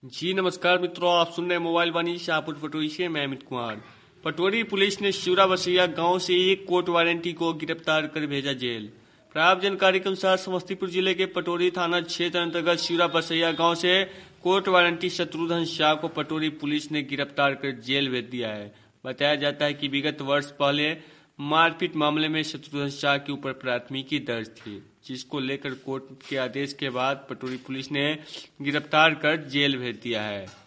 जी नमस्कार मित्रों, आप सुन रहे हैं मोबाइल वाणी शाहपुर पटोरी से। मैं अमित कुमार। पटोरी पुलिस ने शिवरा बसैया गांव से एक कोर्ट वारंटी को गिरफ्तार कर भेजा जेल। प्राप्त जानकारी के अनुसार समस्तीपुर जिले के पटोरी थाना क्षेत्र अंतर्गत शिवरा बसैया गांव से कोर्ट वारंटी शत्रुघ्न शाह को पटोरी पुलिस ने गिरफ्तार कर जेल भेज दिया है। बताया जाता है कि विगत वर्ष पहले मारपीट मामले में शत्रुघ्न शाह के ऊपर प्राथमिकी दर्ज थी, जिसको लेकर कोर्ट के आदेश के बाद पटोरी पुलिस ने गिरफ्तार कर जेल भेज दिया है।